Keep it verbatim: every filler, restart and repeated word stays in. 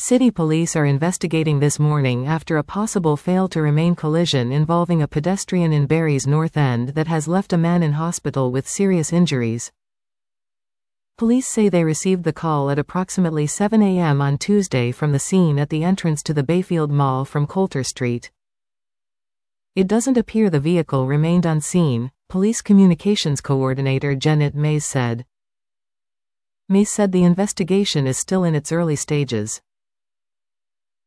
City police are investigating this morning after a possible fail-to-remain collision involving a pedestrian in Barry's North End that has left a man in hospital with serious injuries. Police say they received the call at approximately seven a m on Tuesday from the scene at the entrance to the Bayfield Mall from Coulter Street. It doesn't appear the vehicle remained unseen, police communications coordinator Janet Mays said. Mays said the investigation is still in its early stages.